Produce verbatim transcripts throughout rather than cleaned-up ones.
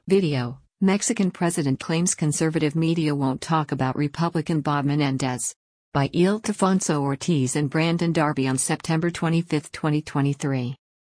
Video: Mexican president claims conservative media won't talk about Republican Bob Menendez. By Ildefonso Ortiz and Brandon Darby on September twenty-fifth, twenty twenty-three.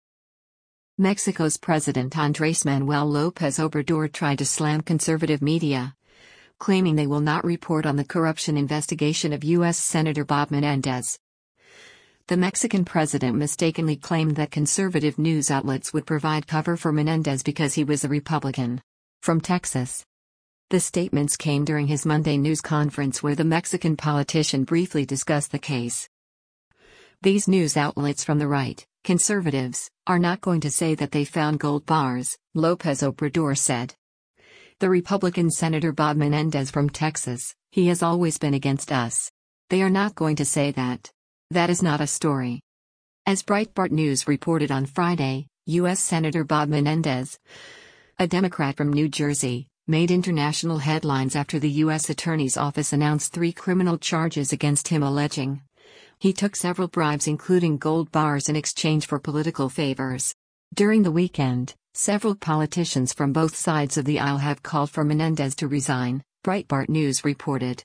Mexico's President Andrés Manuel López Obrador tried to slam conservative media, claiming they will not report on the corruption investigation of U S Senator Bob Menendez. The Mexican president mistakenly claimed that conservative news outlets would provide cover for Menendez because he was a Republican. From Texas. The statements came during his Monday news conference where the Mexican politician briefly discussed the case. These news outlets from the right, conservatives, are not going to say that they found gold bars, López Obrador said. The Republican Senator Bob Menendez from Texas, he has always been against us. They are not going to say that. That is not a story. As Breitbart News reported on Friday, U S Senator Bob Menendez, a Democrat from New Jersey, made international headlines after the U S Attorney's Office announced three criminal charges against him alleging he took several bribes including gold bars in exchange for political favors. During the weekend, several politicians from both sides of the aisle have called for Menendez to resign, Breitbart News reported.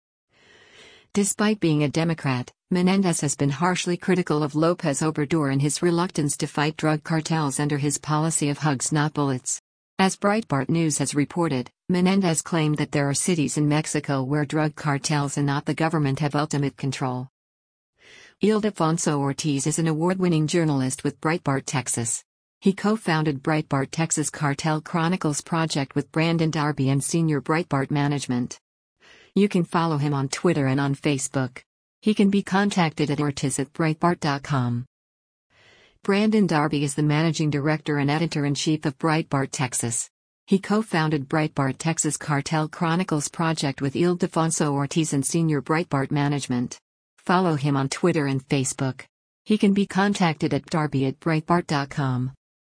Despite being a Democrat, Menendez has been harshly critical of López Obrador and his reluctance to fight drug cartels under his policy of hugs not bullets. As Breitbart News has reported, Menendez claimed that there are cities in Mexico where drug cartels and not the government have ultimate control. Ildefonso Ortiz is an award-winning journalist with Breitbart Texas. He co-founded Breitbart Texas Cartel Chronicles project with Brandon Darby and senior Breitbart management. You can follow him on Twitter and on Facebook. He can be contacted at ortiz at breitbart dot com. Brandon Darby is the managing director and editor-in-chief of Breitbart Texas. He co-founded Breitbart Texas Cartel Chronicles project with Ildefonso Ortiz and senior Breitbart management. Follow him on Twitter and Facebook. He can be contacted at darby at breitbart dot com.